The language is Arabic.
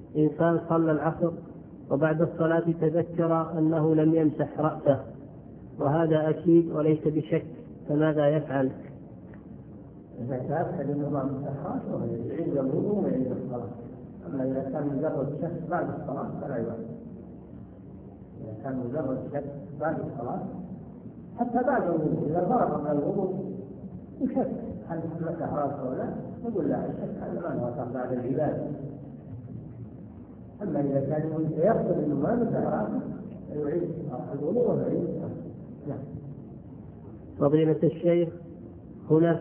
إنسان صلى العصر وبعد الصلاة تذكر أنه لم يمسح رأسه، وهذا أكيد وليس بشك، فماذا يفعل؟ إذا تأكد أنه ما مسح رأسه يعيد الوضوء ويعيد الصلاة. أما إذا كان مجرد شك بعد الصلاة فلا يوجد. إذا كان مجرد شك بعد الصلاة حتى بعد الوضوء إذا فرغ من الوضوء وشك هل مسح رأسه ولا لا، نقول لا، الشك هذا ما هو بعد العبادة. أما إذا كان يقصد أنه ما مسح رأسه يعيد الوضوء ويعيد الصلاة. فضيلة الشيخ، هناك